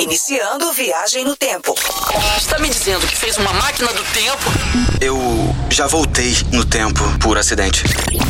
Iniciando viagem no tempo. Está me dizendo que fez uma máquina do tempo? Eu já voltei no tempo por acidente.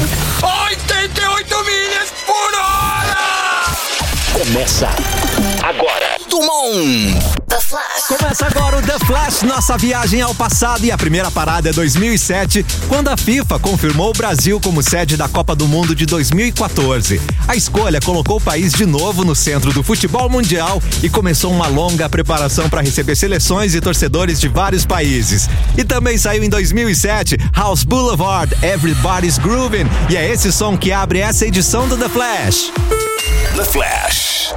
88 milhas por hora! Começa agora. Dumont. The Flash. Começa agora o The Flash, nossa viagem ao passado, e a primeira parada é 2007, quando a FIFA confirmou o Brasil como sede da Copa do Mundo de 2014. A escolha colocou o país de novo no centro do futebol mundial e começou uma longa preparação para receber seleções e torcedores de vários países. E também saiu em 2007 House Boulevard, Everybody's Groovin', e é esse som que abre essa edição do The Flash. The Flash.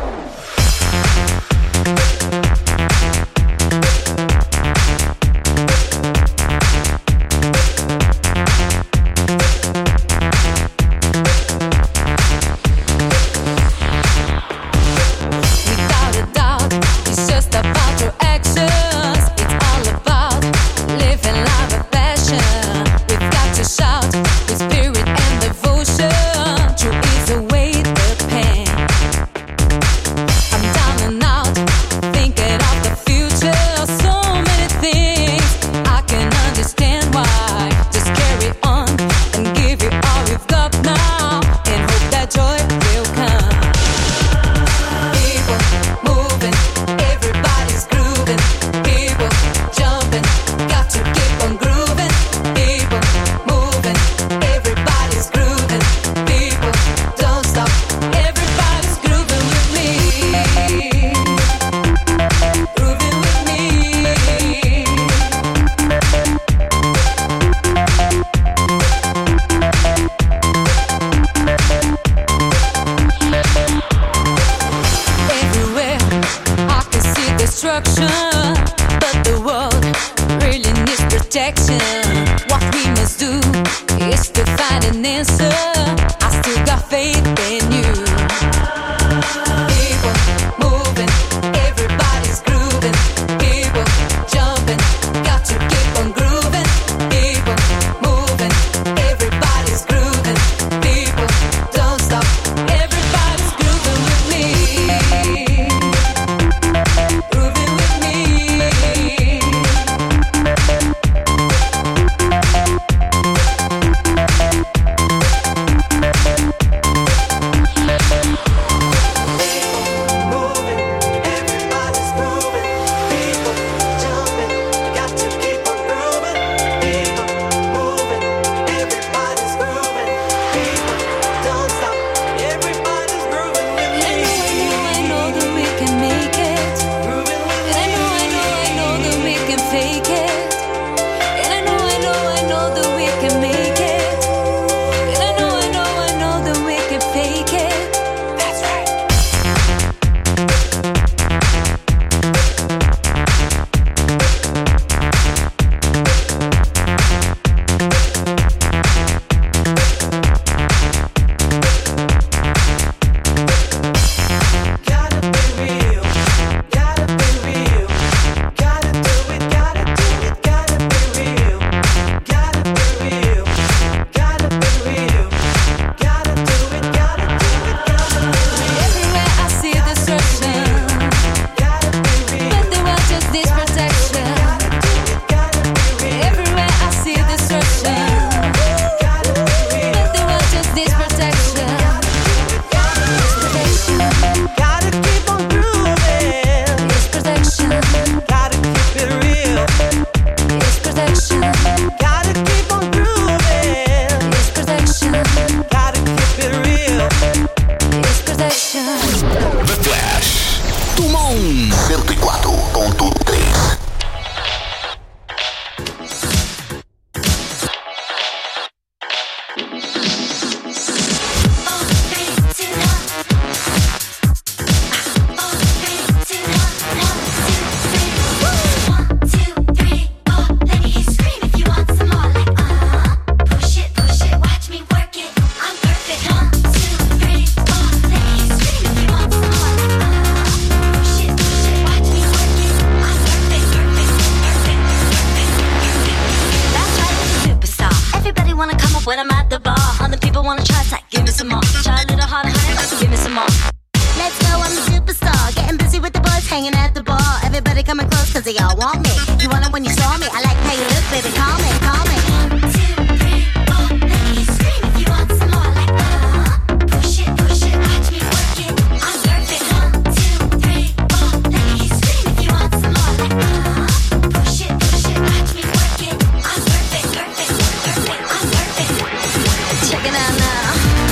ones of y'all want me. You want it when you saw me. I like how you look, baby. Call me, call me. 1, 2, 3, 4. Let me scream if you want some more. Like push it, watch me work it. I'm perfect. 1, 2, 3, 4. Let me scream if you want some more. Like push it, watch me work it. I'm perfect. I'm perfect. Check it out now.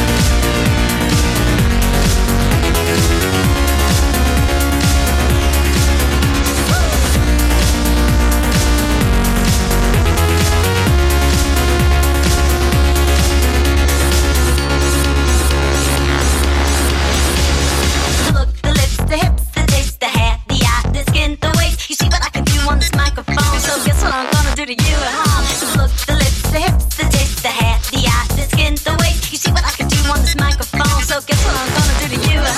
To you at home. The look, the lips, the hips, the taste, the hair, the eye, the skin, the waist. You see what I can do on this microphone. So guess what I'm gonna do to you at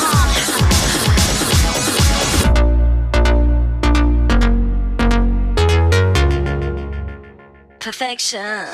home. Perfection.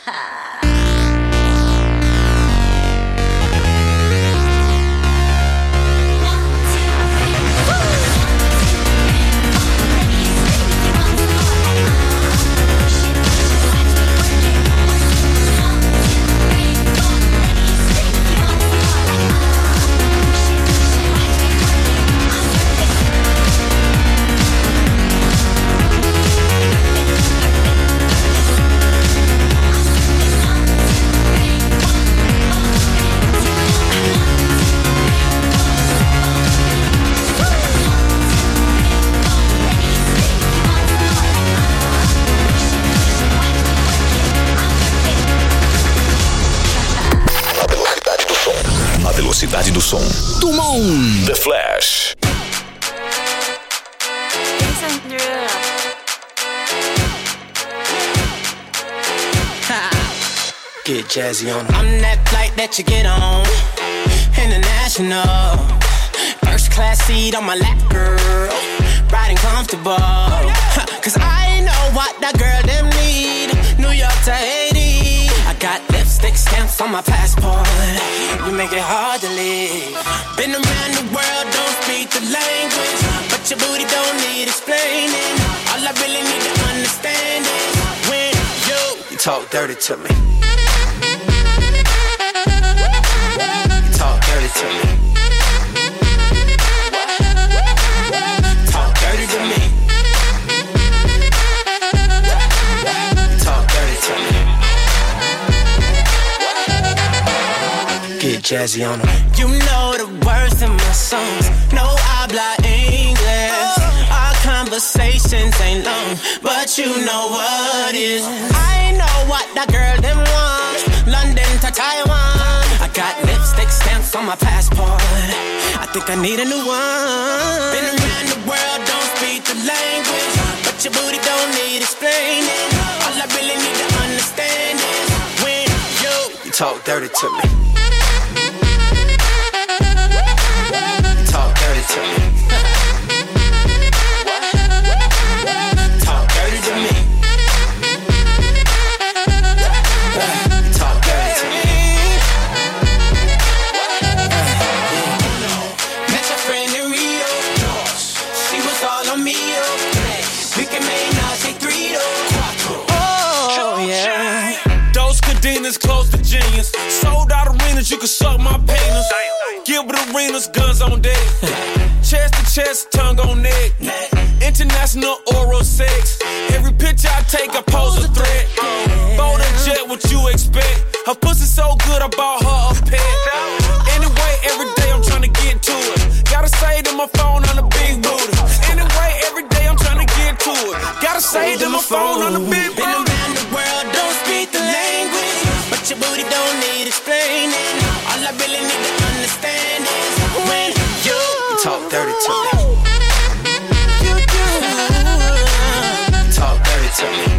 Velocidade do som. Tumon. The Flash. Get jazzy on. I'm that flight that you get on. International. First class seat on my lap, girl. Riding comfortable. Cause I know what that girl them need. New York to Haiti. I got lipstick stamps on my passport. You make it hard to leave. Been around the world, don't speak the language, but your booty don't need explaining. All I really need to understand is when you talk dirty to me. You talk dirty to me. Talk dirty to me. Talk dirty to me. Get jazzy on them. You know the words in my songs. No habla English. Our conversations ain't long, but you know what is. I know what that girl them wants. London to Taiwan. I got lipstick stamps on my passport. I think I need a new one. Been around the world, don't speak the language, but your booty don't need explaining. All I really need to understand is when you talk dirty to me. Talk dirty to me. Talk dirty to me. Talk dirty to me. Met your friend in Rio. She was all on me. We can make now say 3 to 4. Oh yeah. Those cadenas close to genius. Sold out arenas, you can suck my penis. Gilbert Arenas, guns on deck. Chest to chest, tongue on neck. International oral sex. Every picture I take, I pose a threat. Bold and jet, what you expect? Her pussy so good, I bought her a pet. Anyway, every day I'm trying to get to it. Gotta say to my phone on the big booty. Anyway, every day I'm trying to get to it. Gotta say to my phone on the big booty. Been around the world, don't speak the language, but your booty don't need explaining. All I really need to understand is when you talk dirty to me. Talk dirty to me.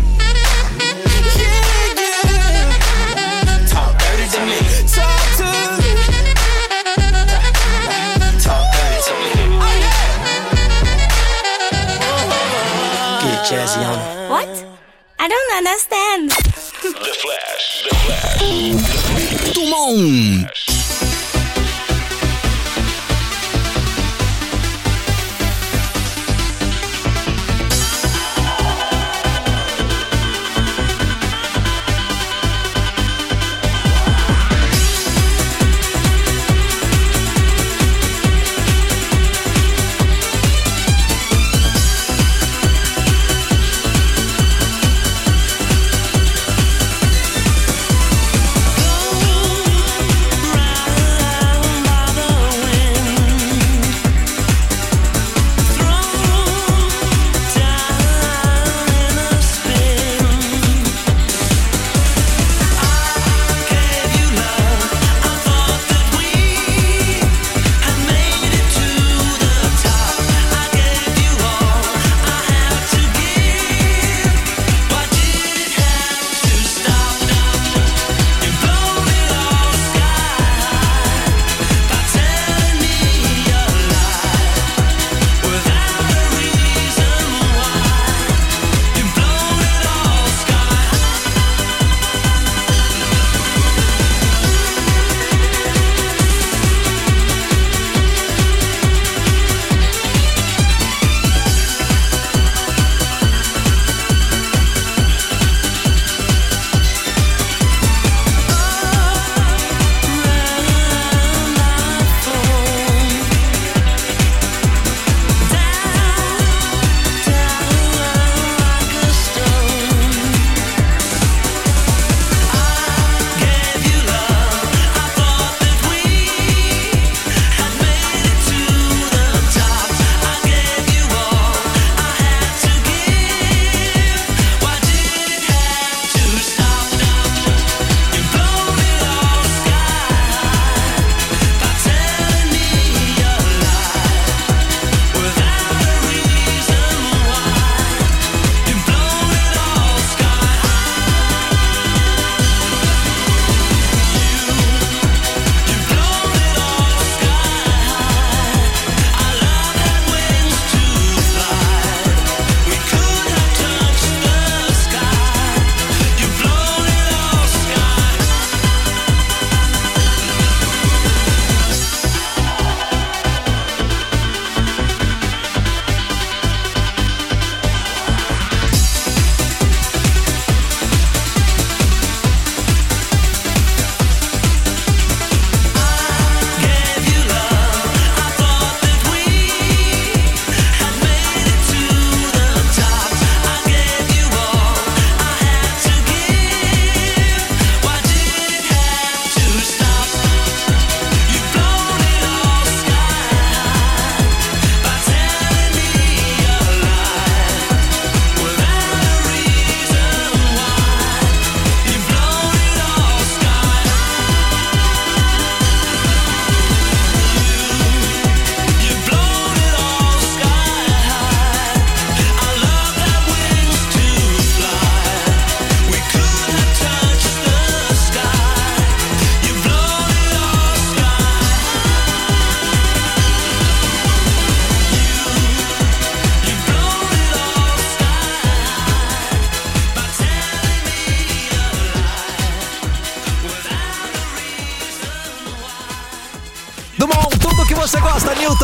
Talk dirty to me. Talk to me. Talk dirty to me. Get jazzy on it. What? I don't understand. The Flash. The Flash. Tumon.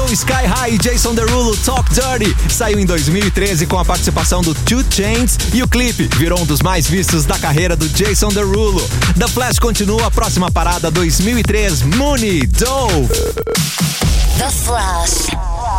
Sky High e Jason Derulo, Talk Dirty, saiu em 2013 com a participação do 2 Chainz e o clipe virou um dos mais vistos da carreira do Jason Derulo. The Flash continua, a próxima parada 2003, Mooney, Dove. The Flash.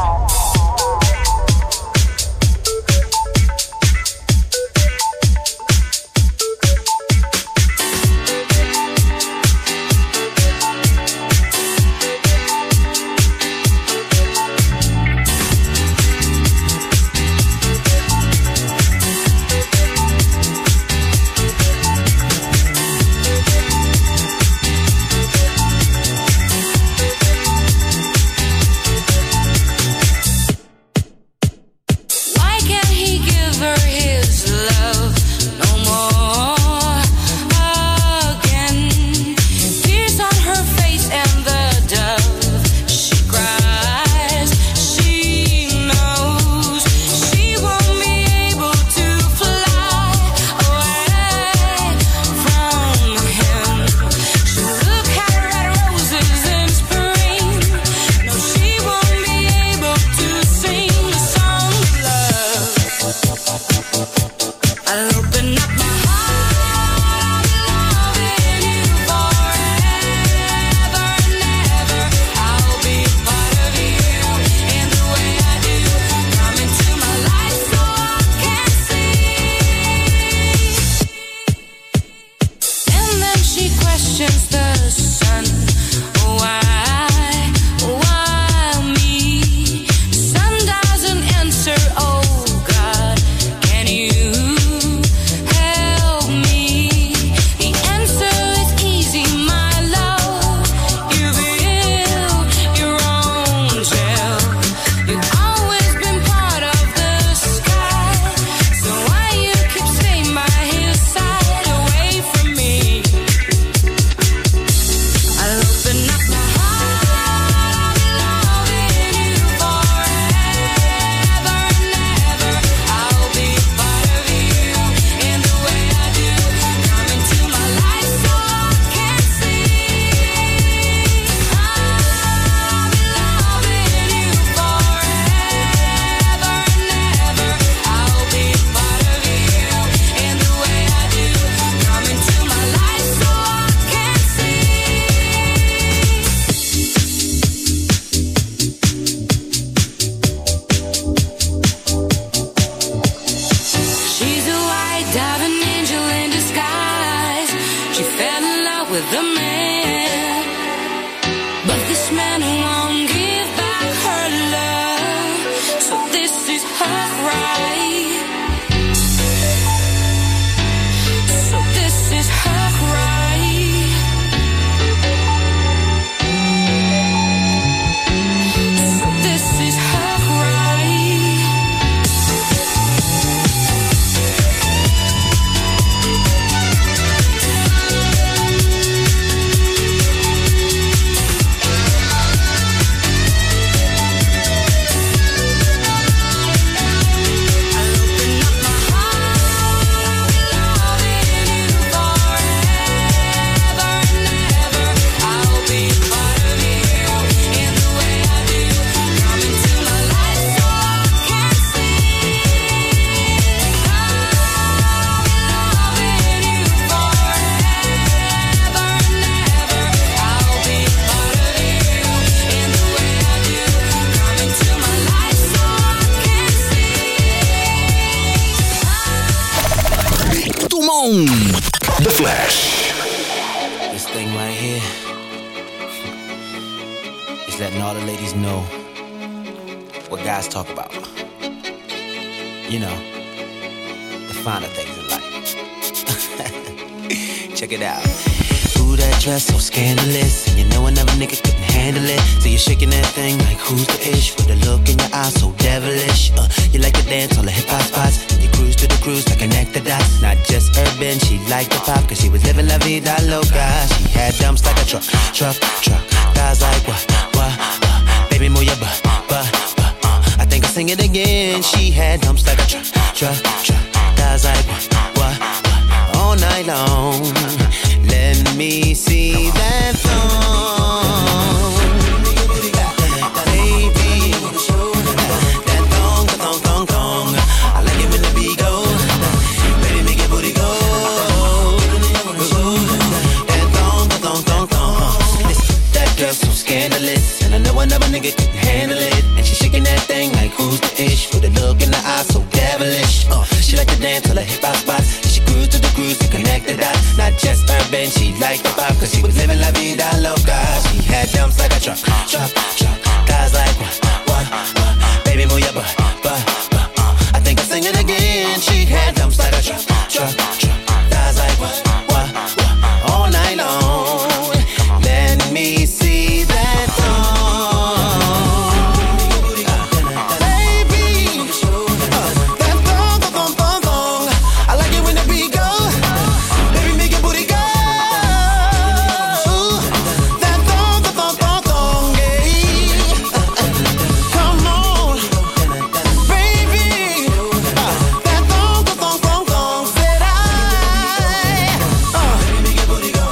The Flash. This thing right here is letting all the ladies know what guys talk about. You know, the finer things in life. Check it out. Ooh, that dress so scandalous, and you know another nigga couldn't handle it. So you're shaking that thing like who's the ish, with a look in your eyes so devilish. You like to dance on the hip hop spots, and you cruise to the cruise like an nectar dot. Not just urban, she liked the pop, cause she was living la vida loca. She had dumps like a truck. Guys like what? Baby, move your butt. I think I'll sing it again. She had dumps like a truck. Guys like what? All night long. Let me see that phone. Baby, like who's the ish? With a look in the eye so devilish. She like to dance till her hip hop spots. She cruise to the cruise to connect the dots. Not just urban, she liked the pop, cause she was living la vida loca. She had dumps like a truck, thighs like what? Baby, move your butt. I think I'll sing it again. She had dumps like a truck, thighs like what? All night long. Let me see that baby, that thong. I like it when the beat goes. Baby, make your booty go. That thong, yeah. Come on, baby. That thong, said I. Baby, make your booty go.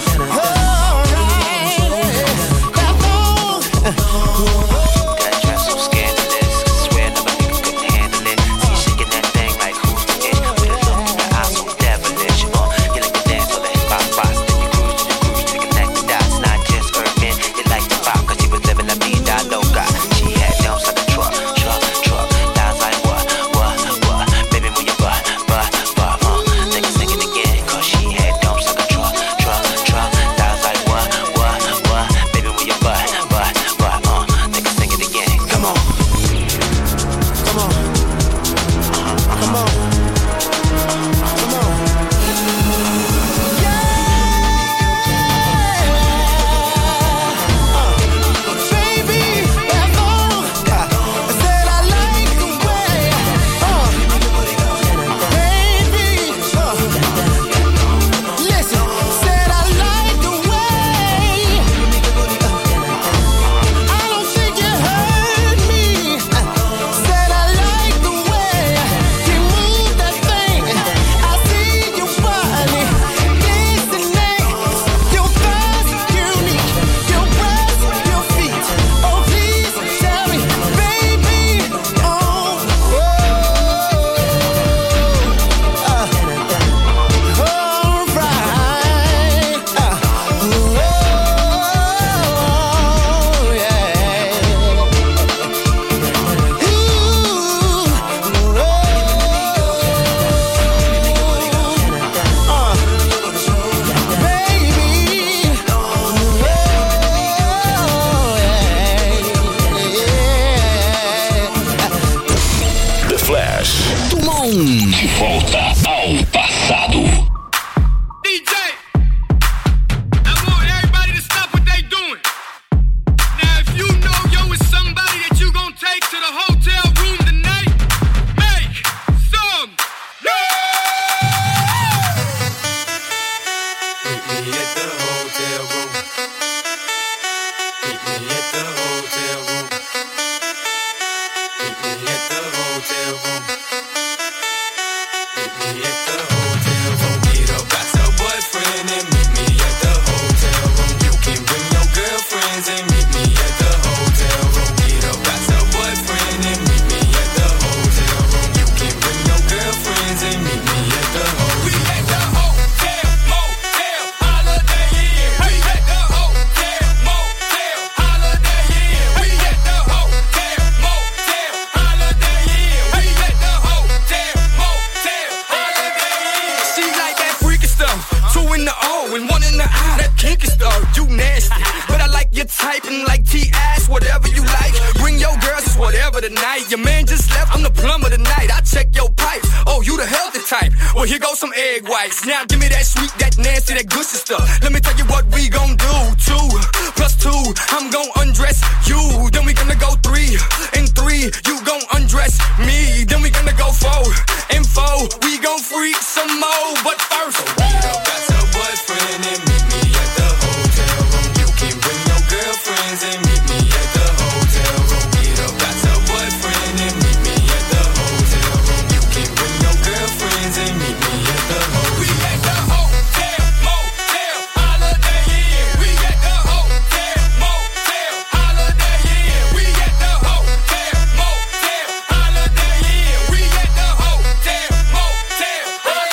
Now give me that sweet, that nasty, that good stuff. Let me tell you what we gon' do. 2+2, I'm gon' undress you. Then we gonna go 3 and 3. You gon' undress me. Then we gonna go 4 and 4. We gon' freak some more. But first, meet up at your boyfriend and meet me at the hotel room. You can bring your girlfriends and meet me at the hotel room. Meet up at your boyfriend and meet me at the hotel room. You can bring your girlfriends and meet me at the hotel room.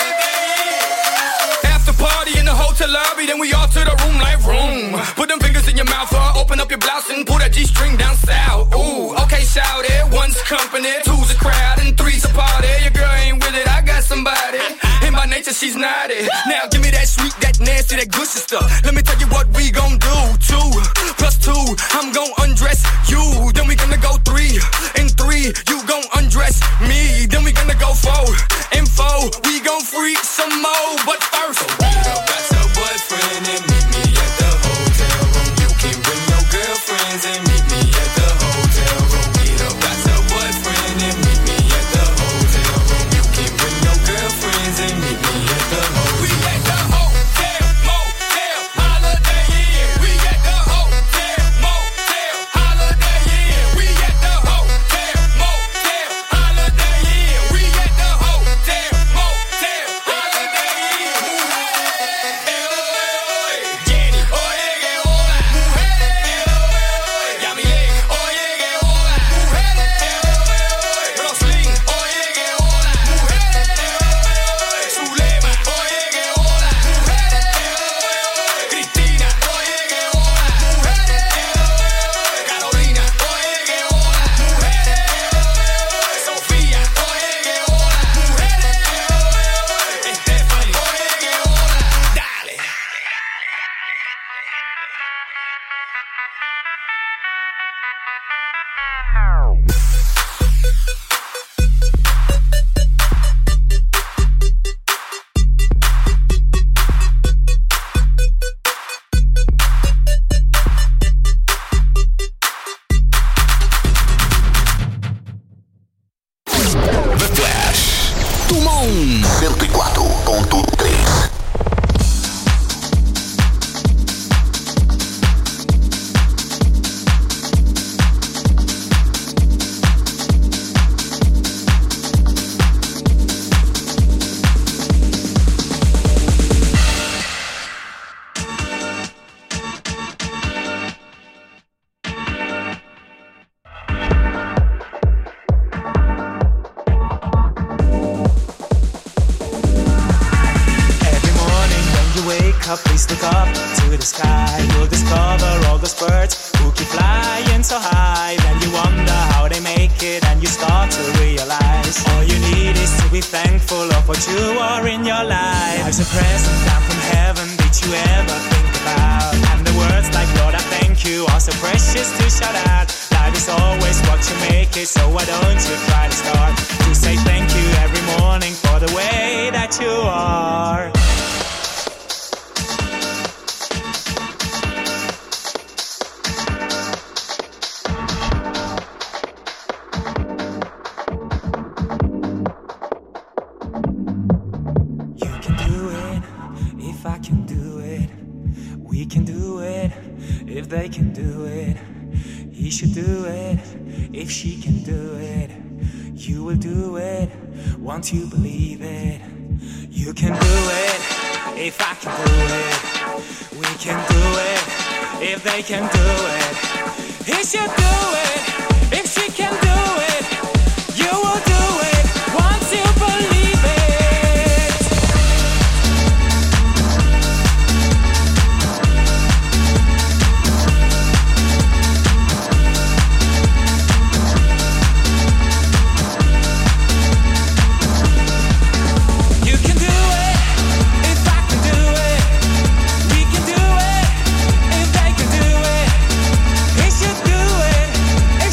Then we all to the room like room. Put them fingers in your mouth or open up your blouse and pull that G-string down south. Ooh, okay, shout it. One's company, two's a crowd, and three's a party. Your girl ain't with it, I got somebody. In my nature, she's naughty. Now give me that sweet, that nasty, that good stuff. Let me tell you what we gon' do. 2 plus 2, I'm gon' undress you. Then we gonna go 3 and 3, you gon' undress me. Then we gonna go 4 and 4, we gon' freak some more. But first, meet up at your boyfriend and meet me at the hotel room. You can bring your girlfriends and meet me at the hotel room. Meet up at your boyfriend and meet me at the hotel room. You can bring your girlfriends and meet me at the hotel. We at the hotel, motel, Holiday Inn. We at the hotel, motel, Holiday Inn. We at the hotel, motel, Holiday Inn. We at the hotel, motel, Holiday Inn. Jenny, oye que hola. Yamile, oye que hola. Roslyn, oye que hola. Zulema, oye que hola. Cristina, oye que hola. Carolina, oye que hola. Sofía, oye que hola. Stephanie, oye que hola. Dale. The Flash. Tumon 104.3. Every morning when you wake up, please look up to the sky. You'll discover all those birds who keep flying so high. Then you wonder how they make it, and you start to realize all you need is to be thankful of what you are in your life. Life's a present down from heaven. Did you ever think about? And the words like Lord, I thank you are so precious to shout out. Life is always what you make it, so why don't you try to start to say thank you every morning for the way that you are. You can do it, if I can do it. We can do it, if they can do it. He should do it, if she can do it. You will do it, once you believe it. You can do it, if I can do it. We can do it, if they can do it. He should do it, if she can do it. You will do it, once you believe it. You can do it, if I can do it. We can do it, if they can do it. He should do it, if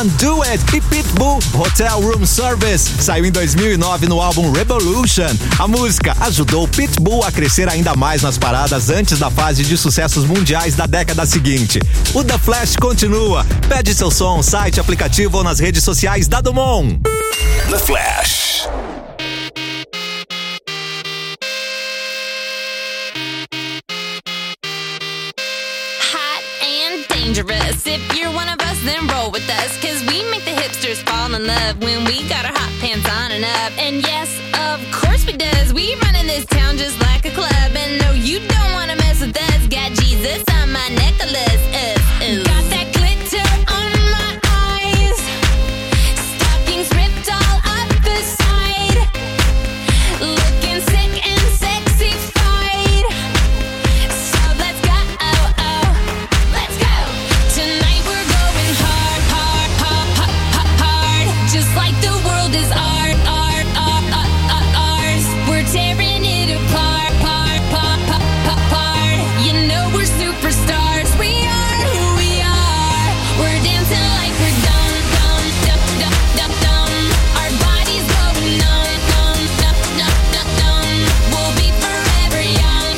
Can Do It e Pitbull, Hotel Room Service, saiu em 2009 no álbum Revolution. A música ajudou Pitbull a crescer ainda mais nas paradas antes da fase de sucessos mundiais da década seguinte. O The Flash continua. Pede seu som, site, aplicativo ou nas redes sociais da Dumont. The Flash. Dangerous. If you're one of us, then roll with us, cause we make the hipsters fall in love when we got our hot pants on and up. And yes, of course we does. We run in this town just like a club. And no, you don't wanna mess with us. Got Jesus on my necklace. Got that glitter on my eyes. Stockings ripped all up the side. Looking sick and sexified. So let's go, let's go. Tonight we're going hard, hard, hard, hard, hard. Just like the world is ours. We're tearing it apart, part. You know we're superstars. We are who we are. We're dancing like we're dumb. Our bodies going numb. We'll be forever young.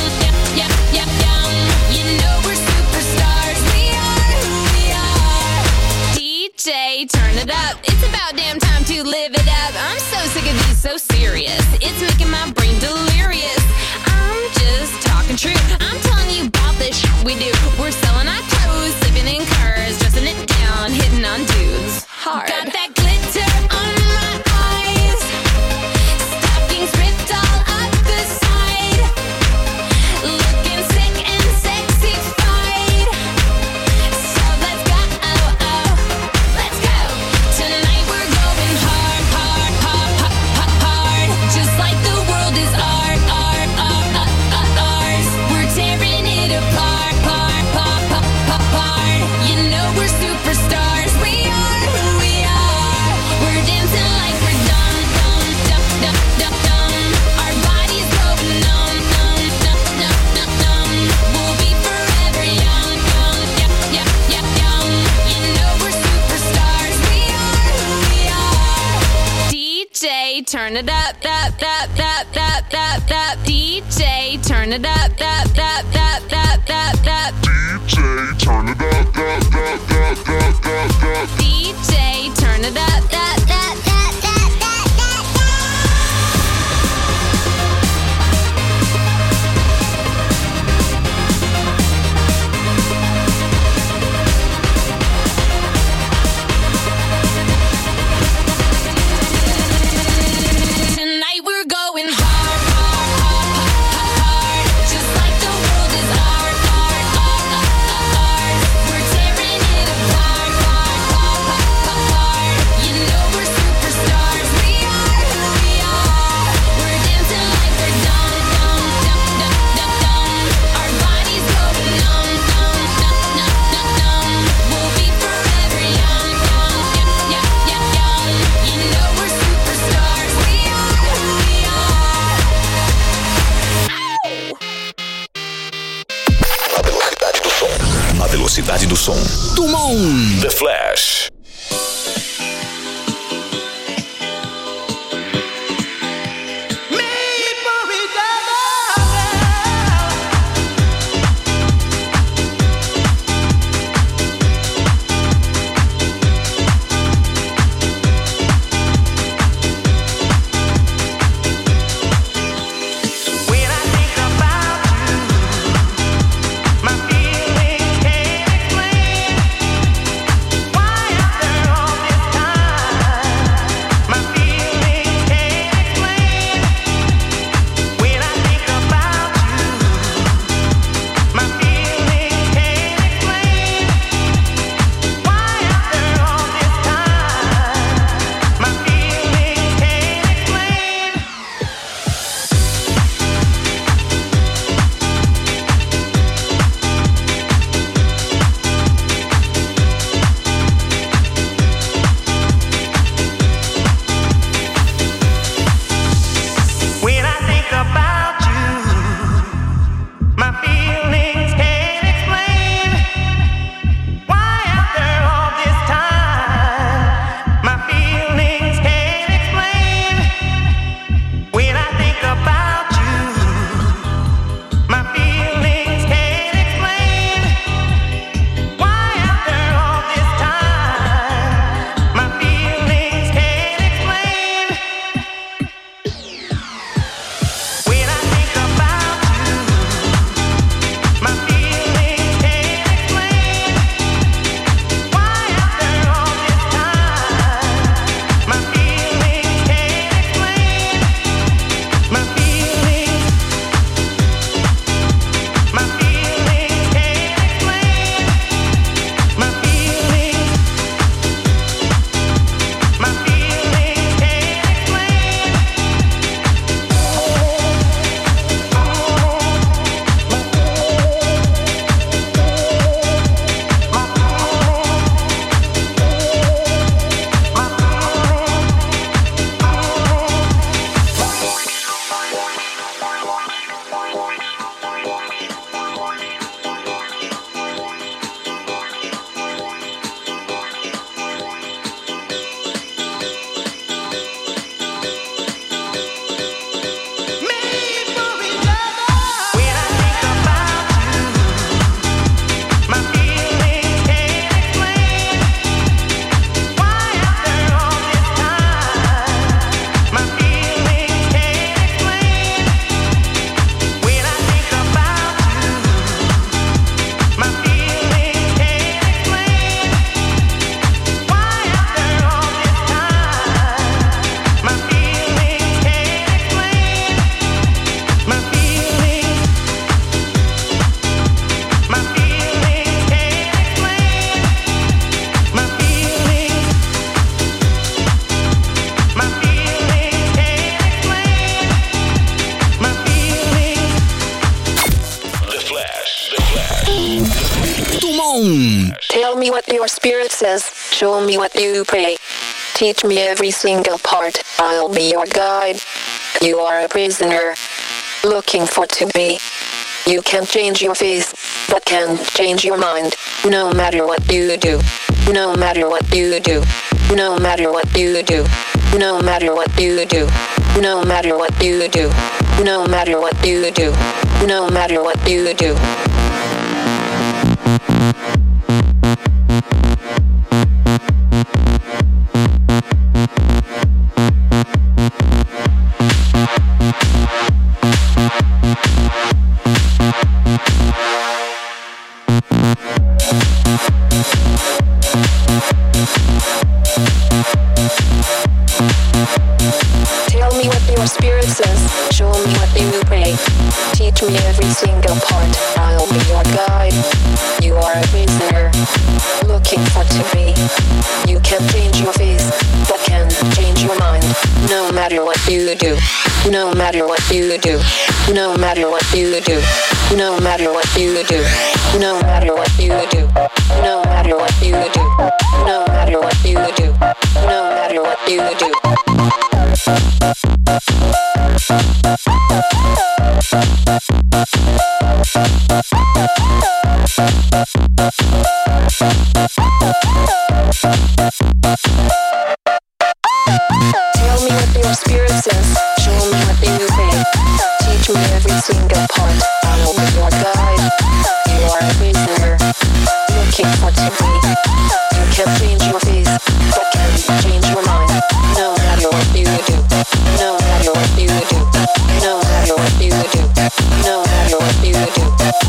You know we're superstars. We are who we are. DJ, turn it up. It's about damn time to live it up. I'm so sick of these so serious. It's making my brain delirious. I'm just talking true. I'm telling you about this shit we do. We're selling our clothes, sleeping in cars, dressing it down, hitting on dudes hard. Got that glitter on my eyes. Stockings ripped all up the side. Looking sick and sexified. So let's go, let's go. Tonight we're going hard, hard, hard, hard, hard. Just like the world is ours. We're tearing it apart, part. You know we're superstars. We are who we are. We're dancing like we're dumb. Our bodies going numb. We'll be forever young. You know we're superstars. We are who we are. DJ, turn it up. DJ, turn it up. DJ, turn it up. DJ, turn it up. Tonight we're going hard, just like the world is ours. We're tearing it apart, part. You know we're superstars. We are who we are. We're dancing like we're dumb. Our bodies going numb. We'll be forever young. You know we're superstars. We are who we are. Na velocidade do som. Dumont. The Flash. When I think about you, my feelings can't explain why I me what your spirit says, show me what you pray. Teach me every single part, I'll be your guide. You are a prisoner, looking for to be. You can change your face, but can't change your mind. No matter what you do, no matter what you do, no matter what you do, no matter what you do, no matter what you do, no matter what you do, no matter what you do. Tell me what your spirit says, show me what you pray. Teach me every single part, I'll be your guide. You are a prisoner, looking for to be. You can change your face, but can't change your mind. No matter what you do, no matter what you do, no matter what you do, no matter what you do, no matter what you do, no matter what you do, no matter what you do, no matter what you do. Tell me what your spirit says, show me what you pray. Teach me every single part, I will be your guide. You are a prisoner, looking for to be. You can change your face, but can't change your mind. No matter what you do, no matter what you do, no matter what you do, no matter what you do.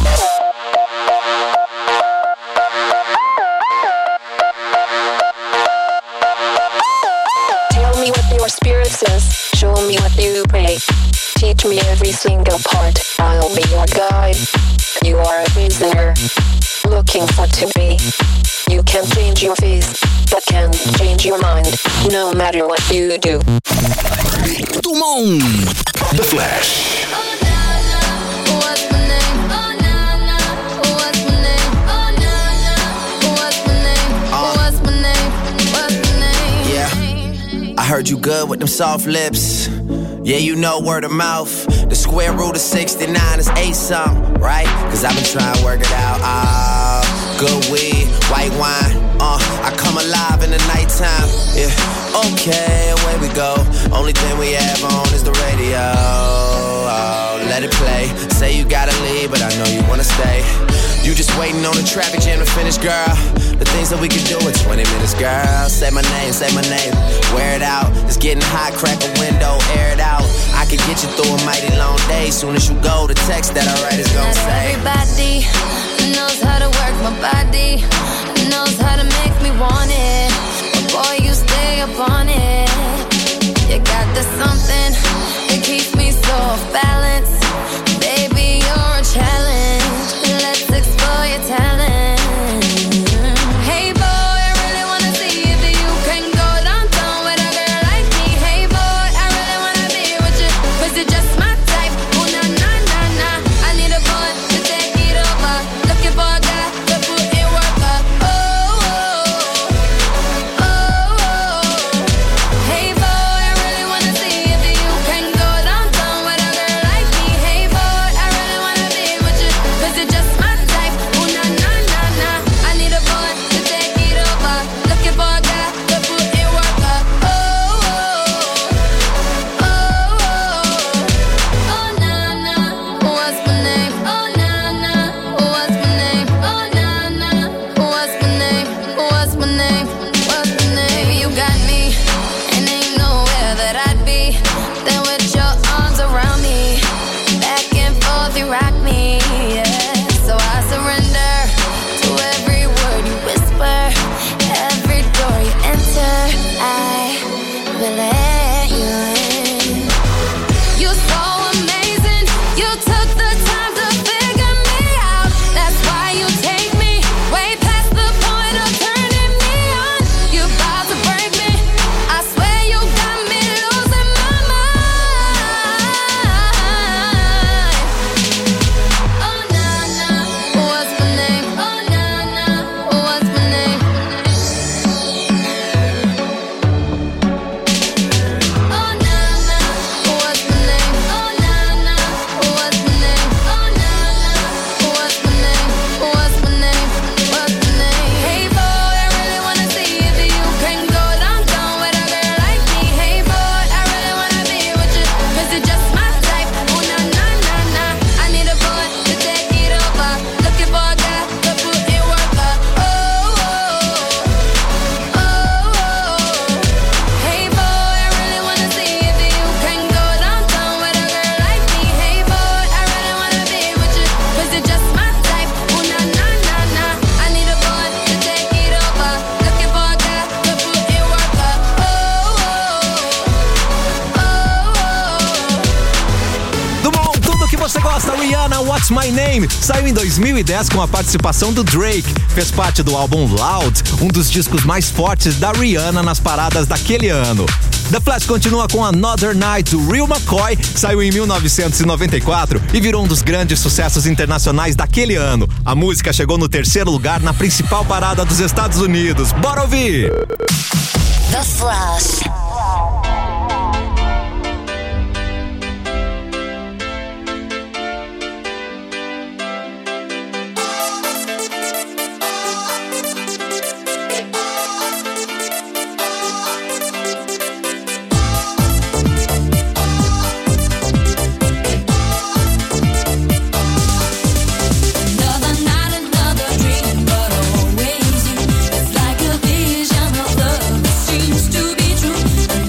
Tell me what your spirit says, show me what you pray. Teach me every single part, I'll be your guide. You are a prisoner, looking for to be. You can change your face, but can't change your mind. No matter what you do. Dumont, The Flash. I heard you good with them soft lips. Yeah, you know word of mouth. The square root of 69 is 8 something, right? Cause I've been trying to work it out. Good weed, white wine. I come alive in the nighttime. Yeah, okay, away we go. Only thing we have on is the radio. Oh, let it play. Say you gotta leave, but I know you wanna stay. You just waiting on the traffic jam to finish, girl. The things that we can do in 20 minutes, girl. Say my name, wear it out. It's getting hot, crack a window, air it out. I could get you through a mighty long day. Soon as you go, the text that I write is gonna say. Everybody knows how to work my body, knows how to make me want it. But boy, you stay up on it. You got this something that keeps me so off balance. Baby, you're a challenge. Let's explore your talent. Hey boy, I really wanna see if you can go downtown with a girl like me. Hey boy, I really wanna be with you, 'cause you're just my type. Oh na na na na, I need a boy to take it over. Looking for a guy to put in work. Oh oh oh oh. Hey boy, I really wanna see if you can go downtown with a girl like me. Hey boy, I really wanna be with you, 'cause you're just my type. Oh na na na na, I need a boy to take it over. Looking for a guy to put in work. Oh oh oh na na, what's my name? Oh na na, what's my name? Oh na na, what's my name? What's my name? What's my name? Baby, you got me, and ain't nowhere that I'd be than with your arms around me. Back and forth, you rock me, yeah. So I surrender to every word you whisper, every door you enter. I will let you in. You're so amazing. You took the time to figure me out. That's why you take me way past the point of turning me on. You're about to break me. I swear you got me losing my mind. Oh na na, what's my name? Oh na na, what's my name? Rihanna, What's My Name, saiu em 2010 com a participação do Drake. Fez parte do álbum Loud, um dos discos mais fortes da Rihanna nas paradas daquele ano. The Flash continua com Another Night, do Real McCoy, saiu em 1994 e virou um dos grandes sucessos internacionais daquele ano. A música chegou no 3º lugar na principal parada dos Estados Unidos. Bora ouvir! The Flash. Seems to be true.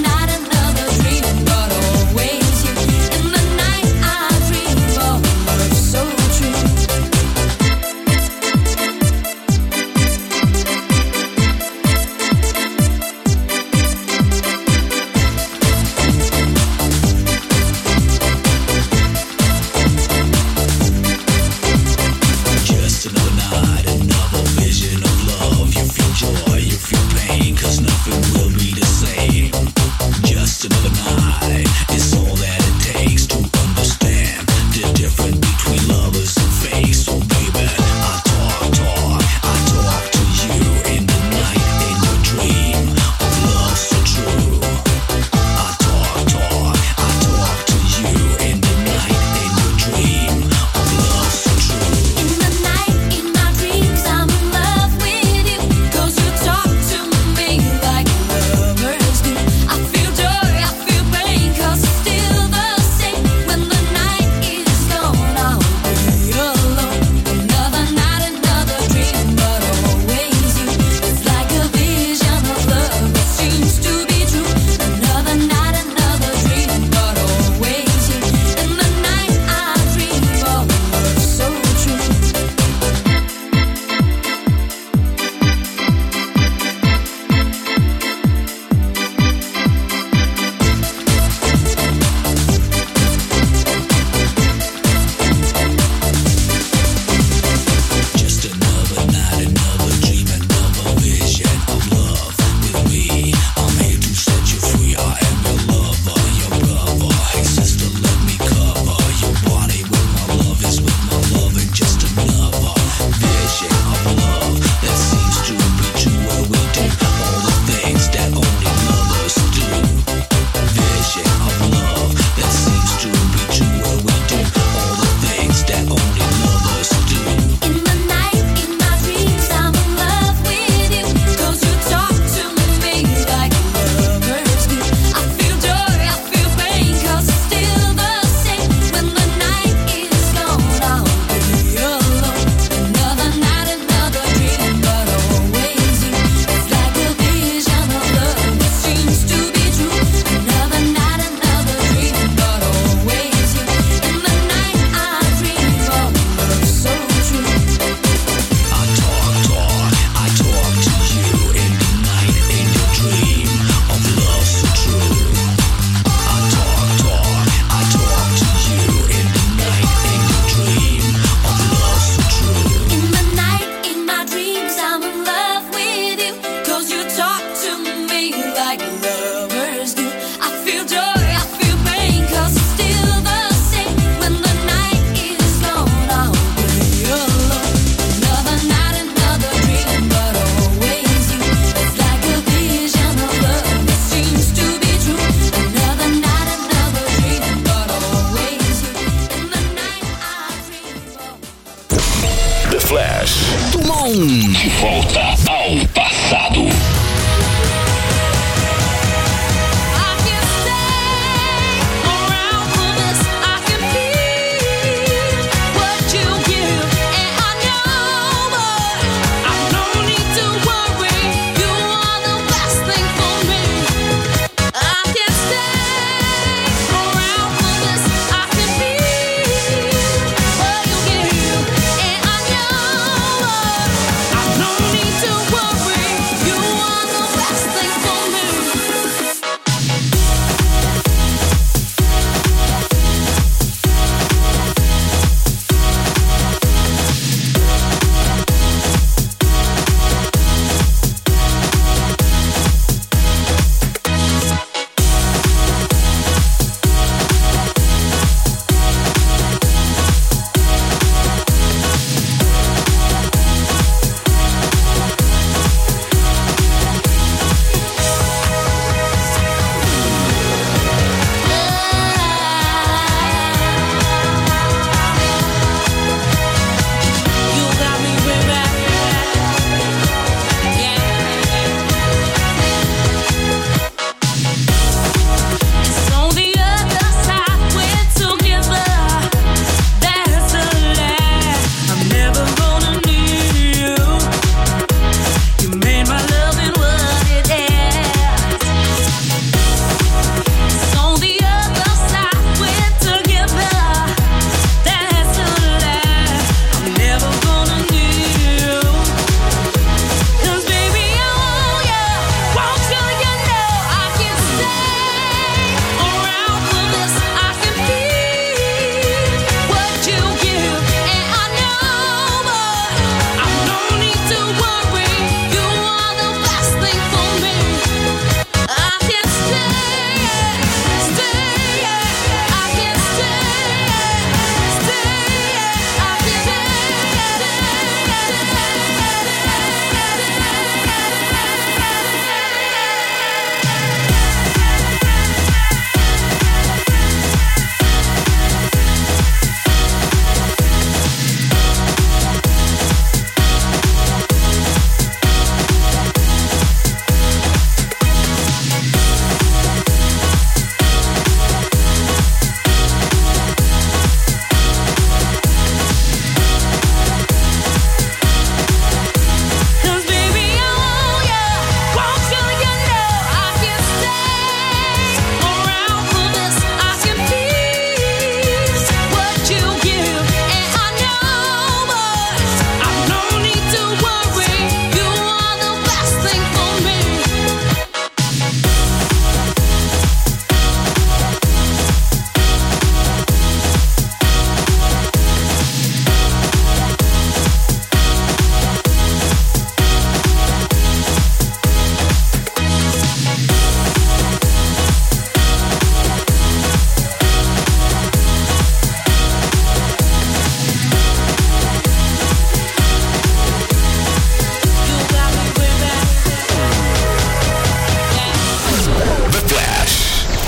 De volta ao passado. Worry.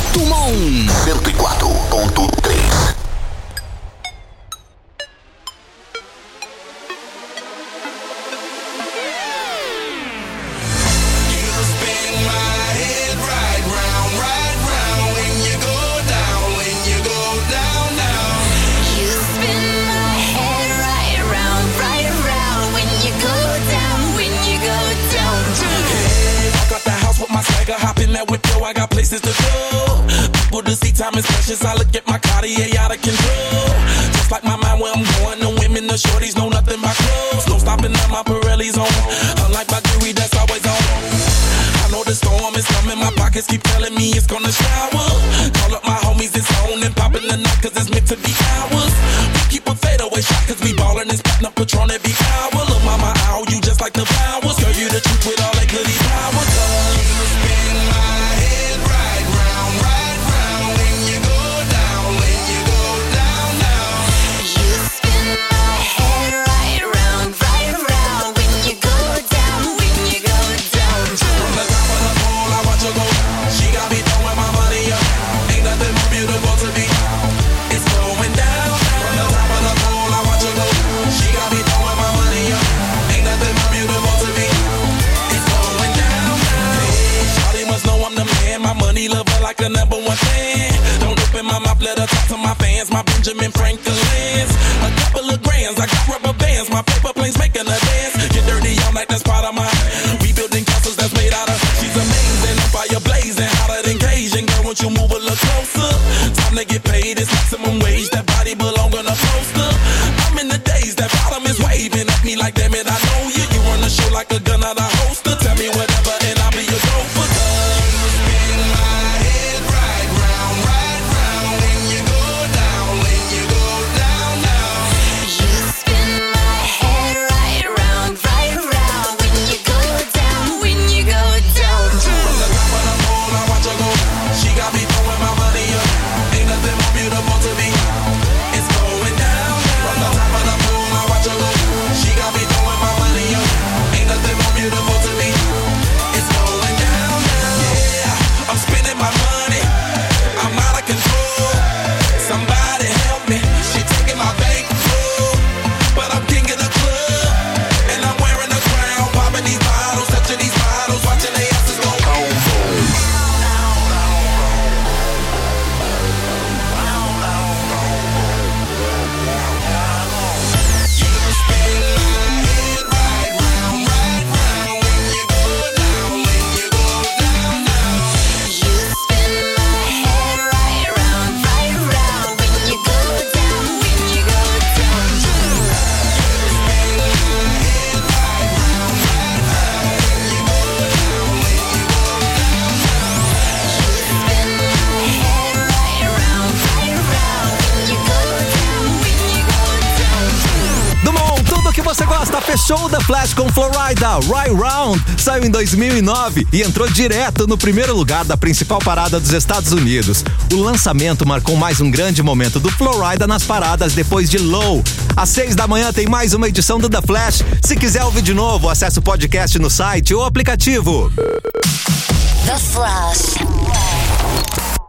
Dumont 104.3. Hopping that whip, yo, I got places to go. People to see, time is precious. I look at my Cartier out of control. Just like my mind where I'm going, the women, the shorties know nothing but clothes. No stopping at my Pirelli's on. Unlike my jewelry, that's always on. I know the storm is coming, my pockets keep telling me it's gonna shower. Call up my homies, it's on and popping the night, cause it's meant to be ours. We keep a fadeaway shot, cause we ballin' and spittin' up Patron every hour. Look, mama, ow, you just like the flowers. Girl, you the truth with all that goody powers. Like a number one fan. Don't open my mouth, let her talk to my fans. My Benjamin Franklin's. A couple of grands, I got rubber bands. My paper planes making a dance. Get dirty, I'm like that's part of my. We building castles that's made out of. She's amazing, fire blazing, hotter than Cajun. Girl, won't you move a little closer? Time to get paid, it's maximum wage. That body belong on a poster. I'm in the days, that bottom is waving at me like damn it, I know you. You run the show like a gun out of holster. Tell me whatever and I'll be your gopher. Você gosta, fechou The Flash com Florida, Right Round, saiu em 2009 e entrou direto no primeiro lugar da principal parada dos Estados Unidos. O lançamento marcou mais um grande momento do Florida nas paradas depois de Low. Às 6 da manhã tem mais uma edição do The Flash. Se quiser ouvir de novo, acesse o podcast no site ou aplicativo. The Flash.